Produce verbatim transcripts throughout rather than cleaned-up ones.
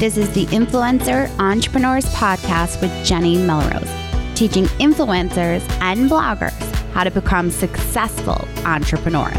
This is the Influencer Entrepreneurs Podcast with Jenny Melrose, teaching influencers and bloggers how to become successful entrepreneurs.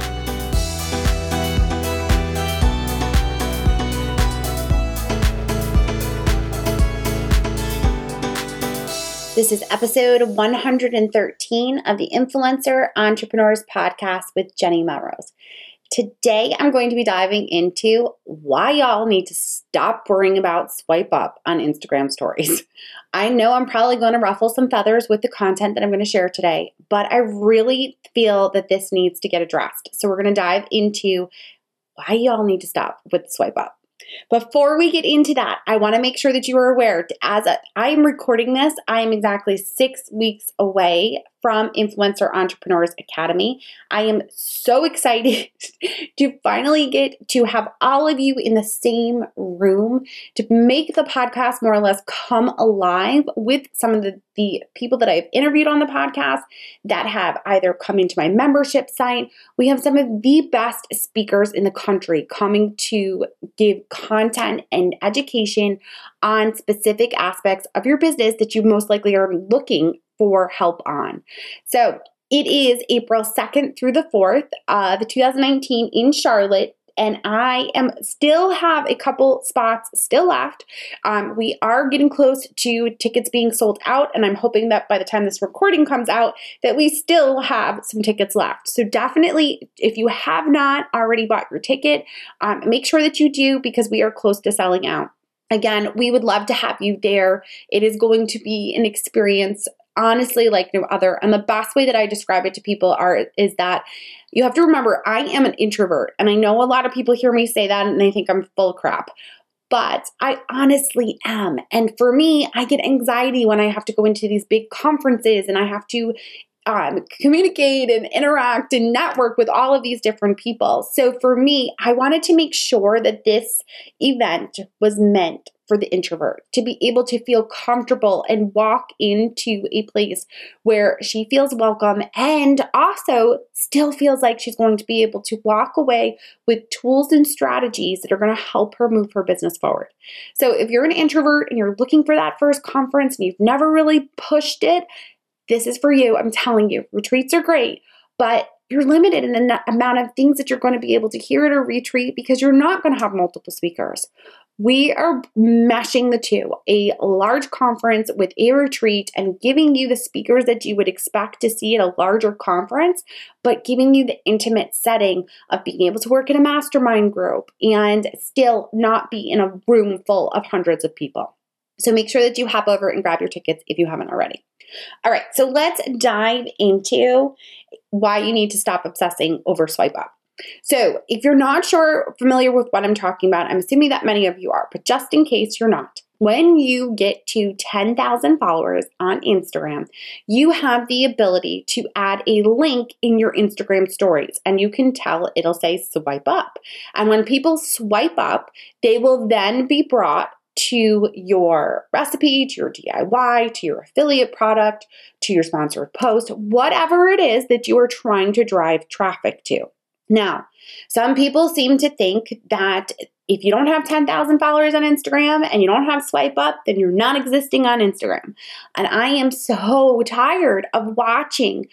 This is episode one hundred thirteen of the Influencer Entrepreneurs Podcast with Jenny Melrose. Today, I'm going to be diving into why y'all need to stop worrying about swipe up on Instagram stories. I know I'm probably going to ruffle some feathers with the content that I'm going to share today, but I really feel that this needs to get addressed. So we're going to dive into why y'all need to stop with the swipe up. Before we get into that, I want to make sure that you are aware, as I am recording this, I am exactly six weeks away from Influencer Entrepreneurs Academy. I am so excited to finally get to have all of you in the same room to make the podcast more or less come alive with some of the, the people that I've interviewed on the podcast that have either come into my membership site. We have some of the best speakers in the country coming to give content and education on specific aspects of your business that you most likely are looking for help on. So it is April second through the fourth of two thousand nineteen in Charlotte, and I am still have a couple spots still left. Um, we are getting close to tickets being sold out, and I'm hoping that by the time this recording comes out that we still have some tickets left. So definitely, if you have not already bought your ticket, um, make sure that you do, because we are close to selling out. Again, we would love to have you there. It is going to be an experience honestly like no other. And the best way that I describe it to people are is that you have to remember, I am an introvert. And I know a lot of people hear me say that and they think I'm full of crap. But I honestly am. And for me, I get anxiety when I have to go into these big conferences and I have to Um, communicate and interact and network with all of these different people. So for me, I wanted to make sure that this event was meant for the introvert to be able to feel comfortable and walk into a place where she feels welcome and also still feels like she's going to be able to walk away with tools and strategies that are going to help her move her business forward. So if you're an introvert and you're looking for that first conference and you've never really pushed it, this is for you. I'm telling you, retreats are great, but you're limited in the amount of things that you're going to be able to hear at a retreat because you're not going to have multiple speakers. We are meshing the two, a large conference with a retreat and giving you the speakers that you would expect to see at a larger conference, but giving you the intimate setting of being able to work in a mastermind group and still not be in a room full of hundreds of people. So make sure that you hop over and grab your tickets if you haven't already. All right, so let's dive into why you need to stop obsessing over swipe up. So if you're not sure, familiar with what I'm talking about, I'm assuming that many of you are, but just in case you're not, when you get to ten thousand followers on Instagram, you have the ability to add a link in your Instagram stories, and you can tell it'll say swipe up. And when people swipe up, they will then be brought to your recipe, to your D I Y, to your affiliate product, to your sponsored post, whatever it is that you are trying to drive traffic to. Now, some people seem to think that if you don't have ten thousand followers on Instagram and you don't have swipe up, then you're not existing on Instagram. And I am so tired of watching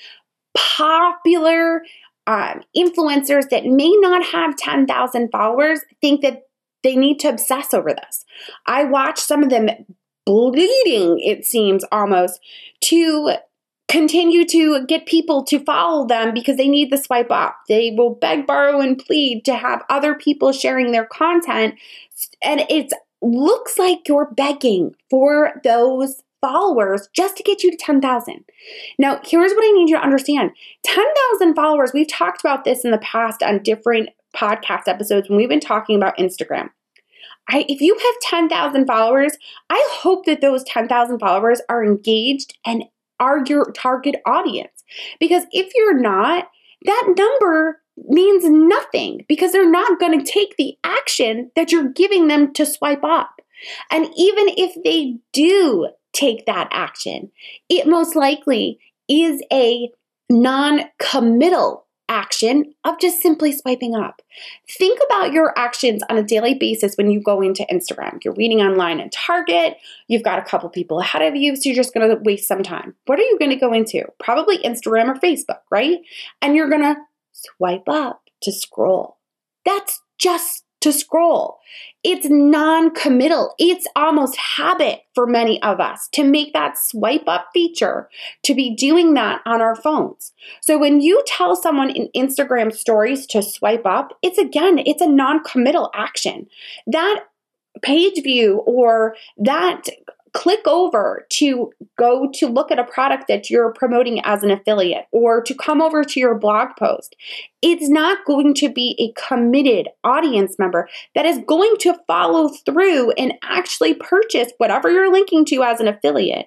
popular um, influencers that may not have ten thousand followers think that they need to obsess over this. I watch some of them bleeding, it seems almost, to continue to get people to follow them because they need the swipe up. They will beg, borrow, and plead to have other people sharing their content. And it looks like you're begging for those followers just to get you to ten thousand. Now, here's what I need you to understand. ten thousand followers, we've talked about this in the past on different podcast episodes when we've been talking about Instagram. I, if you have ten thousand followers, I hope that those ten thousand followers are engaged and are your target audience. Because if you're not, that number means nothing because they're not going to take the action that you're giving them to swipe up. And even if they do take that action, it most likely is a non-committal action of just simply swiping up. Think about your actions on a daily basis when you go into Instagram. You're reading online at Target, you've got a couple people ahead of you, so you're just going to waste some time. What are you going to go into? Probably Instagram or Facebook, right? And you're going to swipe up to scroll. That's just to scroll. It's non-committal. It's almost habit for many of us to make that swipe up feature, to be doing that on our phones. So when you tell someone in Instagram stories to swipe up, it's again, it's a non-committal action. That page view or that click over to go to look at a product that you're promoting as an affiliate or to come over to your blog post, it's not going to be a committed audience member that is going to follow through and actually purchase whatever you're linking to as an affiliate,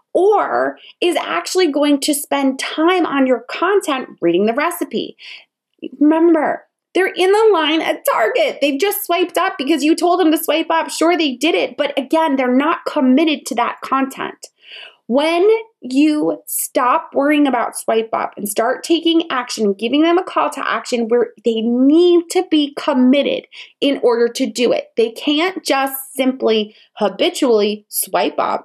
or is actually going to spend time on your content reading the recipe. Remember, they're in the line at Target. They've just swiped up because you told them to swipe up. Sure, they did it, but again, they're not committed to that content. When you stop worrying about swipe up and start taking action, giving them a call to action where they need to be committed in order to do it. They can't just simply habitually swipe up.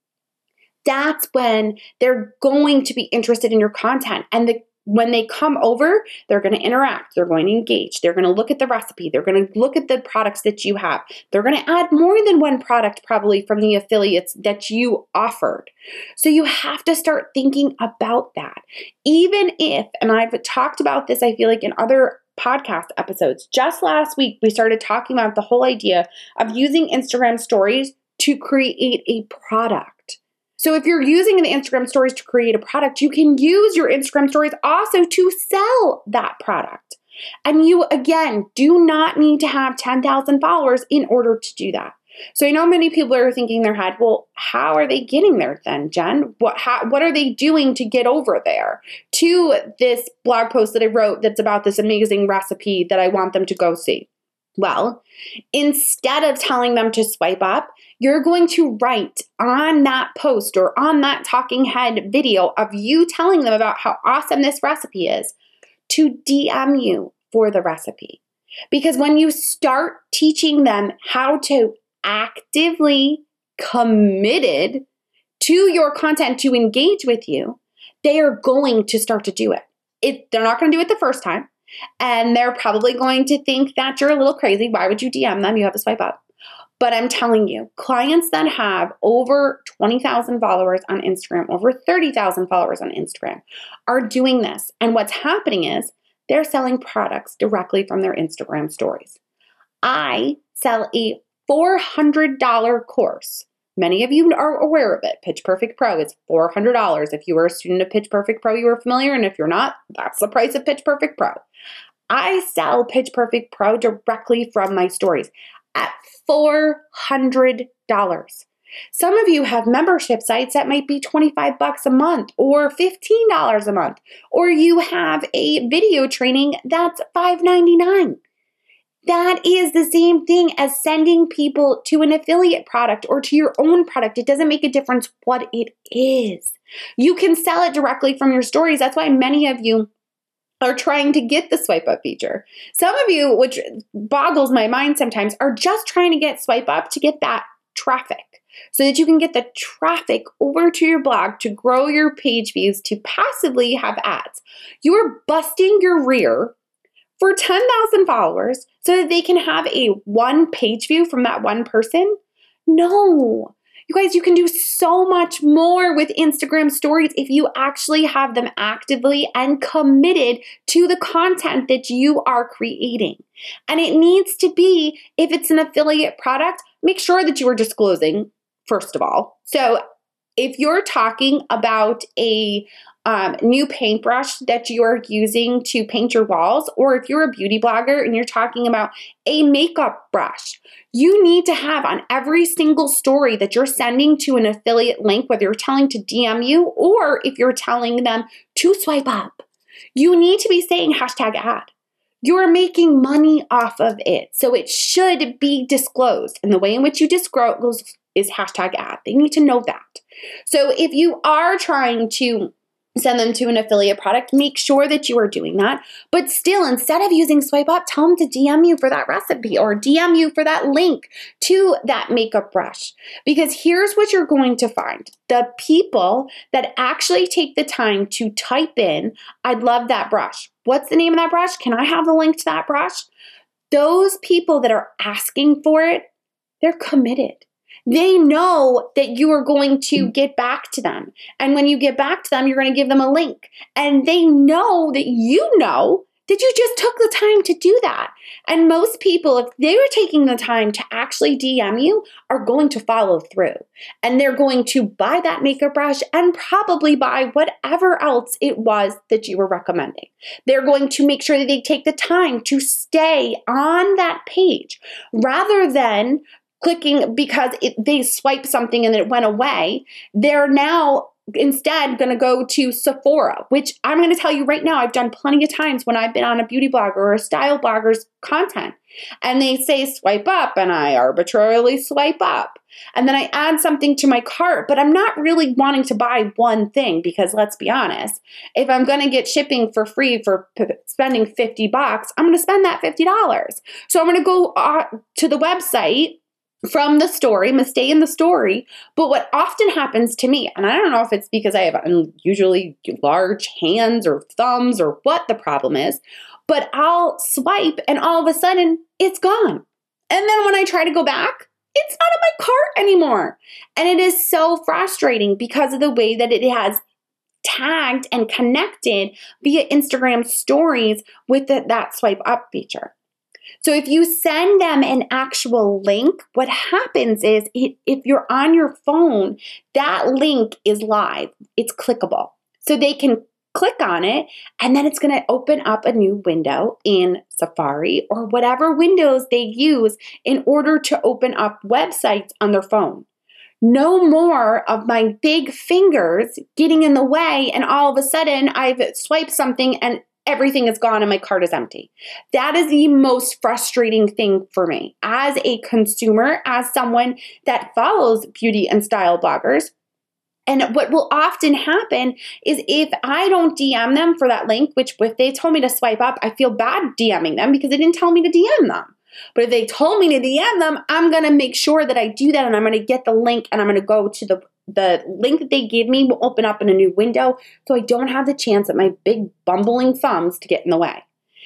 That's when they're going to be interested in your content. And the When they come over, they're going to interact. They're going to engage. They're going to look at the recipe. They're going to look at the products that you have. They're going to add more than one product probably from the affiliates that you offered. So you have to start thinking about that. Even if, and I've talked about this, I feel like in other podcast episodes, just last week, we started talking about the whole idea of using Instagram stories to create a product. So if you're using the Instagram stories to create a product, you can use your Instagram stories also to sell that product. And you, again, do not need to have ten thousand followers in order to do that. So I know many people are thinking in their head, well, how are they getting there then, Jen? What, how, what are they doing to get over there to this blog post that I wrote that's about this amazing recipe that I want them to go see? Well, instead of telling them to swipe up, you're going to write on that post or on that talking head video of you telling them about how awesome this recipe is to D M you for the recipe. Because when you start teaching them how to actively committed to your content to engage with you, they are going to start to do it. It they're not going to do it the first time. And they're probably going to think that you're a little crazy. Why would you D M them? You have to swipe up. But I'm telling you, clients that have over twenty thousand followers on Instagram, over thirty thousand followers on Instagram are doing this. And what's happening is they're selling products directly from their Instagram stories. I sell a four hundred dollars course. Many of you are aware of it. Pitch Perfect Pro is four hundred dollars. If you were a student of Pitch Perfect Pro, you are familiar. And if you're not, that's the price of Pitch Perfect Pro. I sell Pitch Perfect Pro directly from my stories at four hundred dollars. Some of you have membership sites that might be twenty-five bucks a month or fifteen dollars a month, or you have a video training that's five ninety-nine. That is the same thing as sending people to an affiliate product or to your own product. It doesn't make a difference what it is. You can sell it directly from your stories. That's why many of you are trying to get the swipe up feature. Some of you, which boggles my mind sometimes, are just trying to get swipe up to get that traffic so that you can get the traffic over to your blog to grow your page views to passively have ads. You are busting your rear for ten thousand followers so that they can have a one page view from that one person? No. You guys, you can do so much more with Instagram stories if you actually have them actively and committed to the content that you are creating. And it needs to be, if it's an affiliate product, make sure that you are disclosing, first of all. So if you're talking about a um, new paintbrush that you are using to paint your walls, or if you're a beauty blogger and you're talking about a makeup brush, you need to have on every single story that you're sending to an affiliate link, whether you're telling to D M you or if you're telling them to swipe up, you need to be saying hashtag ad. You're making money off of it. So it should be disclosed. And the way in which you disclose is hashtag ad. They need to know that. So if you are trying to send them to an affiliate product, make sure that you are doing that. But still, instead of using Swipe Up, tell them to D M you for that recipe or D M you for that link to that makeup brush. Because here's what you're going to find. The people that actually take the time to type in, I'd love that brush. What's the name of that brush? Can I have the link to that brush? Those people that are asking for it, they're committed. They know that you are going to get back to them. And when you get back to them, you're going to give them a link. And they know that you know that you just took the time to do that. And most people, if they were taking the time to actually D M you, are going to follow through. And they're going to buy that makeup brush and probably buy whatever else it was that you were recommending. They're going to make sure that they take the time to stay on that page rather than clicking because it, they swiped something and it went away. They're now instead going to go to Sephora, which I'm going to tell you right now, I've done plenty of times when I've been on a beauty blogger or a style blogger's content and they say swipe up and I arbitrarily swipe up. And then I add something to my cart, but I'm not really wanting to buy one thing because let's be honest, if I'm going to get shipping for free for p- spending fifty bucks, I'm going to spend that fifty dollars. So I'm going to go uh, to the website from the story, I'm going to stay in the story. But what often happens to me, and I don't know if it's because I have unusually large hands or thumbs or what the problem is, but I'll swipe and all of a sudden it's gone. And then when I try to go back, it's not in my cart anymore. And it is so frustrating because of the way that it has tagged and connected via Instagram stories with the, that swipe up feature. So if you send them an actual link, what happens is it, if you're on your phone, that link is live. It's clickable. So they can click on it and then it's going to open up a new window in Safari or whatever windows they use in order to open up websites on their phone. No more of my big fingers getting in the way and all of a sudden I've swiped something and everything is gone and my cart is empty. That is the most frustrating thing for me as a consumer, as someone that follows beauty and style bloggers. And what will often happen is if I don't D M them for that link, which if they told me to swipe up, I feel bad DMing them because they didn't tell me to D M them. But if they told me to D M them, I'm going to make sure that I do that and I'm going to get the link and I'm going to go to the The link that they give me will open up in a new window so I don't have the chance of my big bumbling thumbs to get in the way.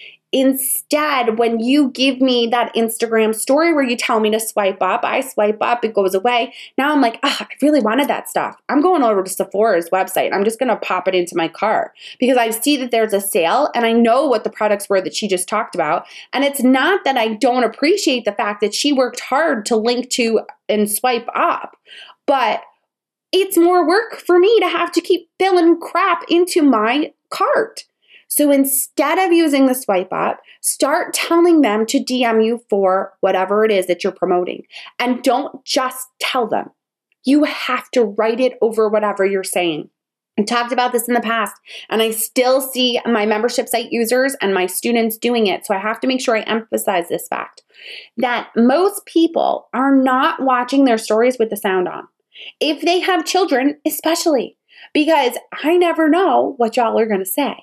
Instead, when you give me that Instagram story where you tell me to swipe up, I swipe up, it goes away. Now I'm like, oh, I really wanted that stuff. I'm going over to Sephora's website. I'm just going to pop it into my cart because I see that there's a sale and I know what the products were that she just talked about. And it's not that I don't appreciate the fact that she worked hard to link to and swipe up, but it's more work for me to have to keep filling crap into my cart. So instead of using the swipe up, start telling them to D M you for whatever it is that you're promoting. And don't just tell them. You have to write it over whatever you're saying. I talked about this in the past, and I still see my membership site users and my students doing it. So I have to make sure I emphasize this fact that most people are not watching their stories with the sound on. If they have children, especially, because I never know what y'all are going to say.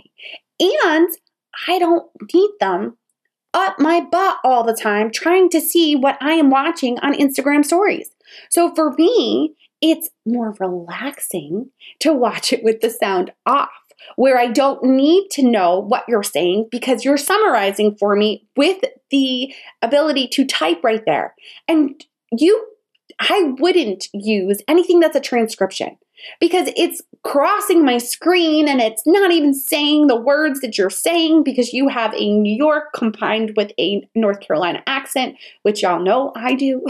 And I don't need them up my butt all the time trying to see what I am watching on Instagram stories. So for me, it's more relaxing to watch it with the sound off, where I don't need to know what you're saying because you're summarizing for me with the ability to type right there. And you I wouldn't use anything that's a transcription because it's crossing my screen and it's not even saying the words that you're saying because you have a New York combined with a North Carolina accent, which y'all know I do.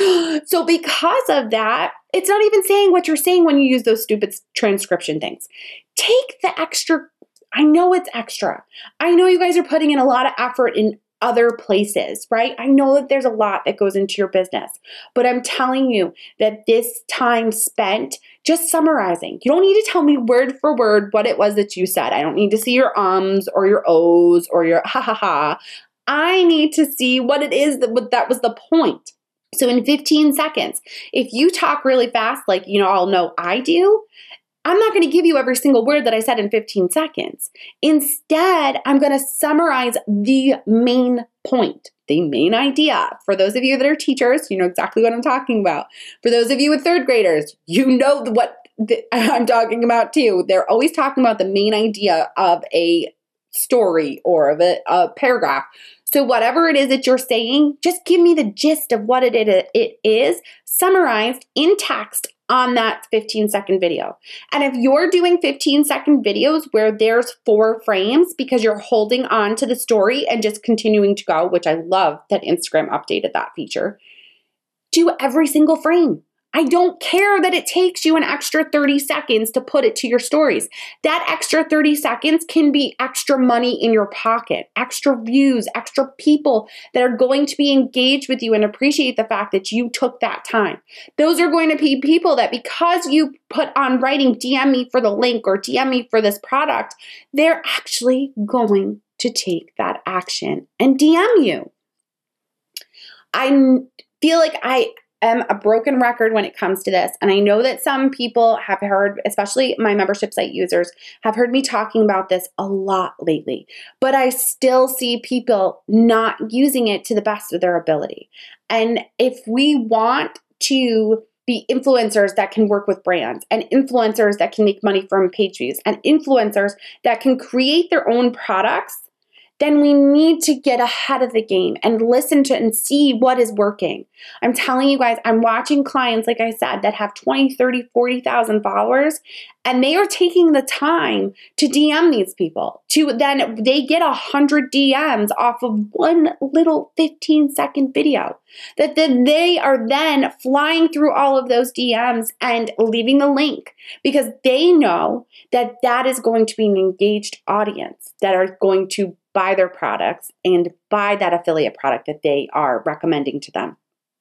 So because of that, it's not even saying what you're saying when you use those stupid transcription things. Take the extra. I know it's extra. I know you guys are putting in a lot of effort in other places, right? I know that there's a lot that goes into your business, but I'm telling you that this time spent just summarizing, you don't need to tell me word for word what it was that you said. I don't need to see your ums or your ohs or your ha ha ha. I need to see what it is that, that was the point. So in fifteen seconds, if you talk really fast, like, you know, I'll know I do, I'm not going to give you every single word that I said in fifteen seconds. Instead, I'm going to summarize the main point, the main idea. For those of you that are teachers, you know exactly what I'm talking about. For those of you with third graders, you know what I'm talking about too. They're always talking about the main idea of a story or of a, a paragraph. So whatever it is that you're saying, just give me the gist of what it, it, it is, summarized in text on that fifteen second video. And if you're doing fifteen second videos where there's four frames because you're holding on to the story and just continuing to go, which I love that Instagram updated that feature, do every single frame. I don't care that it takes you an extra thirty seconds to put it to your stories. That extra thirty seconds can be extra money in your pocket, extra views, extra people that are going to be engaged with you and appreciate the fact that you took that time. Those are going to be people that because you put on writing, D M me for the link or D M me for this product, they're actually going to take that action and D M you. I feel like I am a broken record when it comes to this. And I know that some people have heard, especially my membership site users, have heard me talking about this a lot lately. But I still see people not using it to the best of their ability. And if we want to be influencers that can work with brands and influencers that can make money from page views and influencers that can create their own products, then we need to get ahead of the game and listen to and see what is working. I'm telling you guys, I'm watching clients, like I said, that have twenty, thirty, forty thousand followers, and they are taking the time to D M these people. To then they get one hundred D Ms off of one little fifteen second video. That then they are then flying through all of those D Ms and leaving the link because they know that that is going to be an engaged audience that are going to buy their products and buy that affiliate product that they are recommending to them.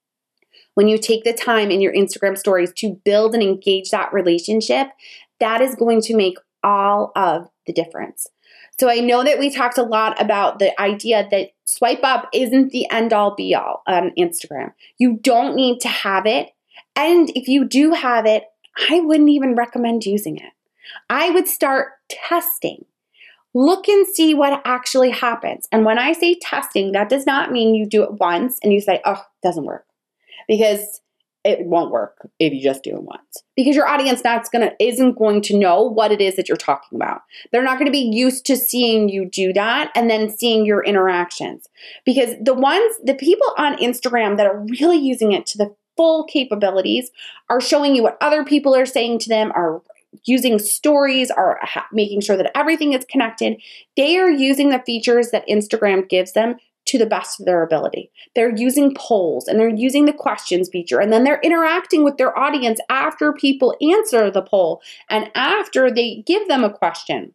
When you take the time in your Instagram stories to build and engage that relationship, that is going to make all of the difference. So I know that we talked a lot about the idea that swipe up isn't the end all be all on Instagram. You don't need to have it. And if you do have it, I wouldn't even recommend using it. I would start testing. Look and see what actually happens. And when I say testing, that does not mean you do it once and you say, oh, it doesn't work. Because it won't work if you just do it once. Because your audience that's gonna, isn't going to know what it is that you're talking about. They're not going to be used to seeing you do that and then seeing your interactions. Because the ones, the people on Instagram that are really using it to the full capabilities are showing you what other people are saying to them, are using stories, are ha- making sure that everything is connected. They are using the features that Instagram gives them to the best of their ability. They're using polls and they're using the questions feature, and then they're interacting with their audience after people answer the poll and after they give them a question.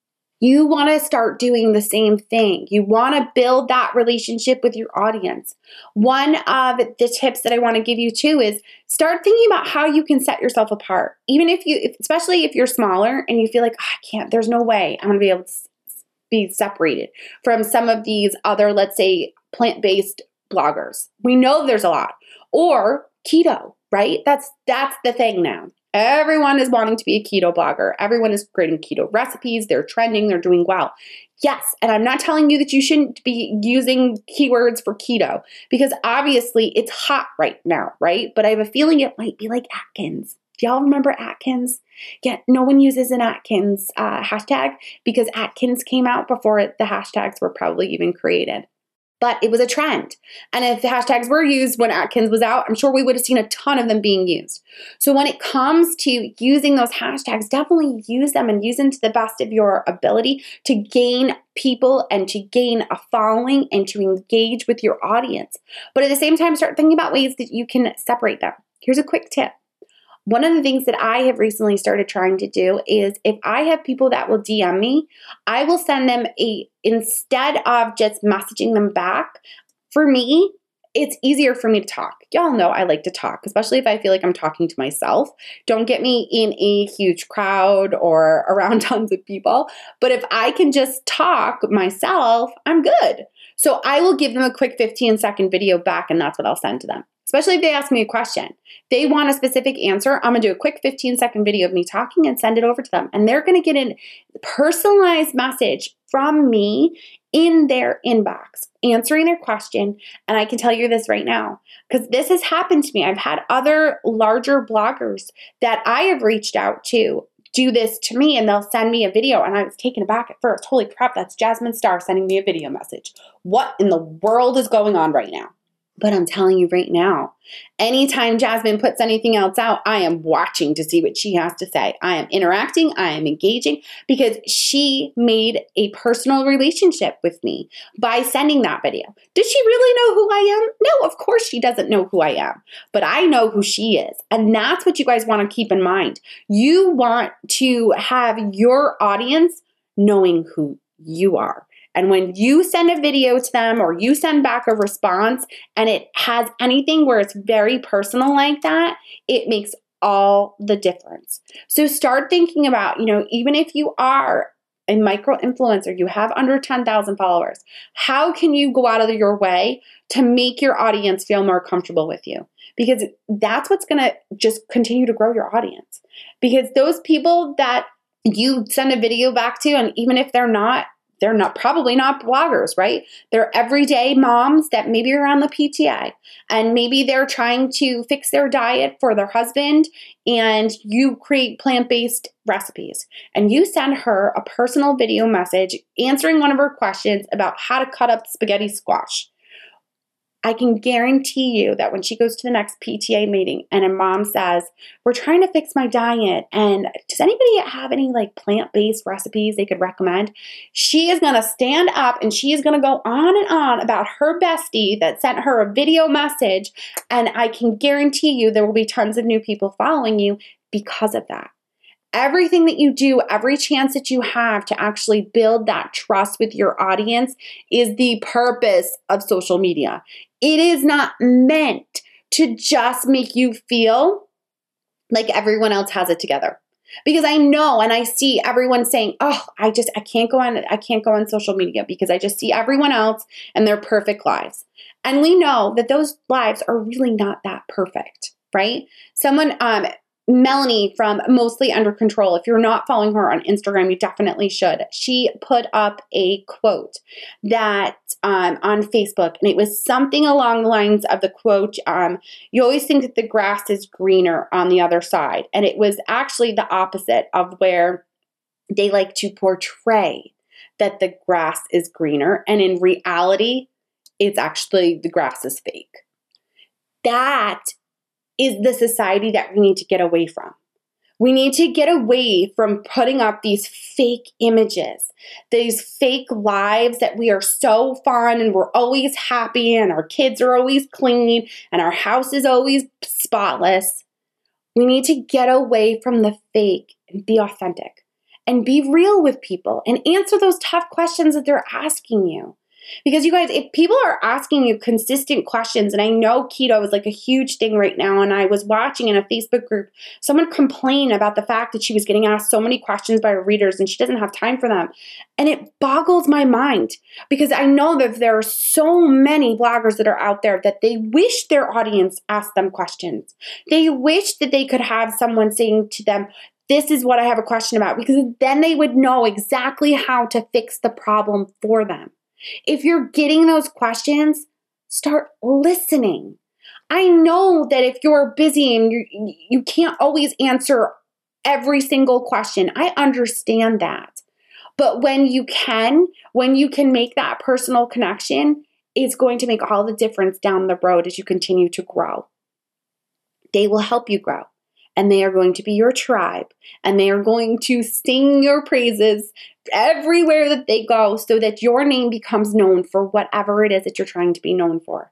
You want to start doing the same thing. You want to build that relationship with your audience. One of the tips that I want to give you too is start thinking about how you can set yourself apart. Even if you, especially if you're smaller and you feel like, oh, I can't, there's no way I'm going to be able to be separated from some of these other, let's say, plant-based bloggers. We know there's a lot. Or keto, right? That's that's the thing now. Everyone is wanting to be a keto blogger. Everyone is creating keto recipes. They're trending. They're doing well. Yes, and I'm not telling you that you shouldn't be using keywords for keto because obviously it's hot right now, right? But I have a feeling it might be like Atkins. Do y'all remember Atkins? Yeah, no one uses an Atkins uh, hashtag because Atkins came out before it, the hashtags were probably even created. But it was a trend. And if the hashtags were used when Atkins was out, I'm sure we would have seen a ton of them being used. So when it comes to using those hashtags, definitely use them and use them to the best of your ability to gain people and to gain a following and to engage with your audience. But at the same time, start thinking about ways that you can separate them. Here's a quick tip. One of the things that I have recently started trying to do is if I have people that will D M me, I will send them a, instead of just messaging them back, for me, it's easier for me to talk. Y'all know I like to talk, especially if I feel like I'm talking to myself. Don't get me in a huge crowd or around tons of people. But if I can just talk myself, I'm good. So I will give them a quick fifteen second video back and that's what I'll send to them. especially if they ask me a question. They want a specific answer. I'm going to do a quick fifteen second video of me talking and send it over to them. And they're going to get a personalized message from me in their inbox, answering their question. And I can tell you this right now, because this has happened to me. I've had other larger bloggers that I have reached out to do this to me, and they'll send me a video. And I was taken aback at first. Holy crap, that's Jasmine Star sending me a video message. What in the world is going on right now? But I'm telling you right now, anytime Jasmine puts anything else out, I am watching to see what she has to say. I am interacting, I am engaging, because she made a personal relationship with me by sending that video. Does she really know who I am? No, of course she doesn't know who I am, but I know who she is. And that's what you guys want to keep in mind. You want to have your audience knowing who you are. And when you send a video to them or you send back a response and it has anything where it's very personal like that, it makes all the difference. So start thinking about, you know, even if you are a micro influencer, you have under ten thousand followers, how can you go out of your way to make your audience feel more comfortable with you? Because that's what's going to just continue to grow your audience. Because those people that you send a video back to, and even if they're not, They're not probably not bloggers, right? They're everyday moms that maybe are on the P T A and maybe they're trying to fix their diet for their husband, and you create plant-based recipes and you send her a personal video message answering one of her questions about how to cut up spaghetti squash. I can guarantee you that when she goes to the next P T A meeting and a mom says, we're trying to fix my diet, and does anybody have any like plant-based recipes they could recommend? She is going to stand up and she is going to go on and on about her bestie that sent her a video message. And I can guarantee you there will be tons of new people following you because of that. Everything that you do, every chance that you have to actually build that trust with your audience is the purpose of social media. It is not meant to just make you feel like everyone else has it together. Because I know and I see everyone saying, oh, I just, I can't go on, I can't go on social media because I just see everyone else and their perfect lives. And we know that those lives are really not that perfect, right? Someone, um, Melanie from Mostly Under Control, if you're not following her on Instagram, you definitely should. She put up a quote that um, on Facebook, and it was something along the lines of the quote, um, you always think that the grass is greener on the other side. And it was actually the opposite of where they like to portray that the grass is greener. And in reality, it's actually the grass is fake. That is the society that we need to get away from. We need to get away from putting up these fake images, these fake lives that we are so fun and we're always happy and our kids are always clean and our house is always spotless. We need to get away from the fake and be authentic and be real with people and answer those tough questions that they're asking you. Because you guys, if people are asking you consistent questions, and I know keto is like a huge thing right now, and I was watching in a Facebook group, someone complain about the fact that she was getting asked so many questions by her readers and she doesn't have time for them. And it boggles my mind because I know that there are so many bloggers that are out there that they wish their audience asked them questions. They wish that they could have someone saying to them, this is what I have a question about, because then they would know exactly how to fix the problem for them. If you're getting those questions, start listening. I know that if you're busy and you you can't always answer every single question, I understand that. But when you can, when you can make that personal connection, it's going to make all the difference down the road as you continue to grow. They will help you grow. And they are going to be your tribe, and they are going to sing your praises everywhere that they go so that your name becomes known for whatever it is that you're trying to be known for.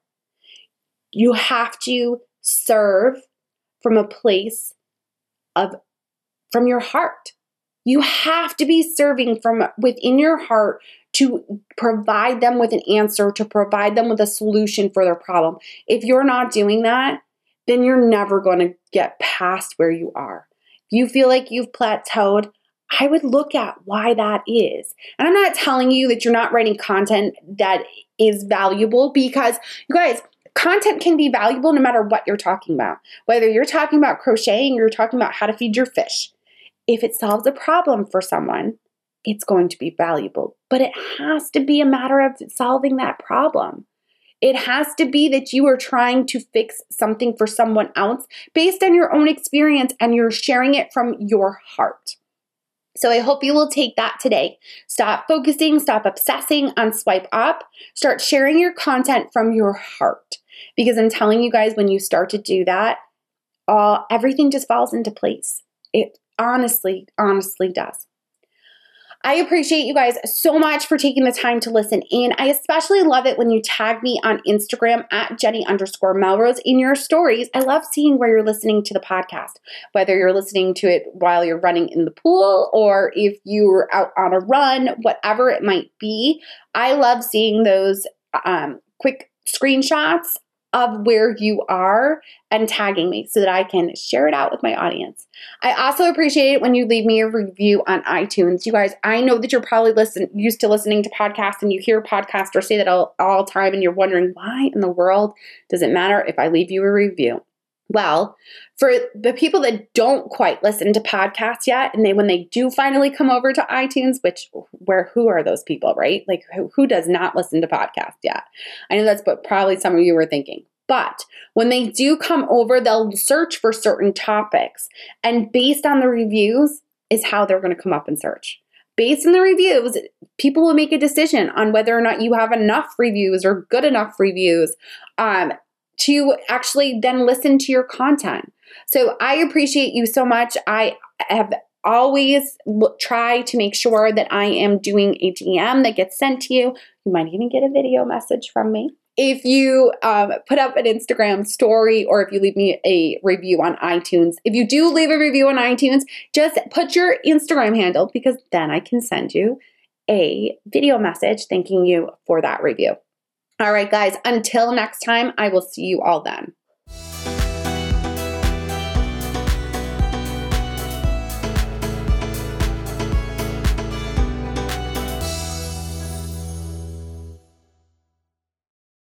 You have to serve from a place of, from your heart. You have to be serving from within your heart to provide them with an answer, to provide them with a solution for their problem. If you're not doing that, then you're never going to get past where you are. If you feel like you've plateaued, I would look at why that is. And I'm not telling you that you're not writing content that is valuable, because you guys, content can be valuable no matter what you're talking about. Whether you're talking about crocheting or you're talking about how to feed your fish. If it solves a problem for someone, it's going to be valuable. But it has to be a matter of solving that problem. It has to be that you are trying to fix something for someone else based on your own experience and you're sharing it from your heart. So I hope you will take that today. Stop focusing, stop obsessing on swipe up. Start sharing your content from your heart. Because I'm telling you guys, when you start to do that, all everything just falls into place. It honestly, honestly does. I appreciate you guys so much for taking the time to listen in. I especially love it when you tag me on Instagram at Jenny underscore Melrose in your stories. I love seeing where you're listening to the podcast, whether you're listening to it while you're running in the pool or if you're out on a run, whatever it might be. I love seeing those um, quick screenshots of where you are and tagging me so that I can share it out with my audience. I also appreciate it when you leave me a review on iTunes. You guys, I know that you're probably listen, used to listening to podcasts and you hear podcasters say that all, all time and you're wondering, why in the world does it matter if I leave you a review? Well, for the people that don't quite listen to podcasts yet, and they when they do finally come over to iTunes, which where who are those people, right? Like who, who does not listen to podcasts yet? I know that's what probably some of you were thinking. But when they do come over, they'll search for certain topics. And based on the reviews is how they're going to come up and search. Based on the reviews, people will make a decision on whether or not you have enough reviews or good enough reviews um, to actually then listen to your content. So I appreciate you so much. I have always try to make sure that I am doing a D M that gets sent to you. You might even get a video message from me. If you um, put up an Instagram story or if you leave me a review on iTunes, if you do leave a review on iTunes, just put your Instagram handle because then I can send you a video message thanking you for that review. All right, guys, until next time, I will see you all then.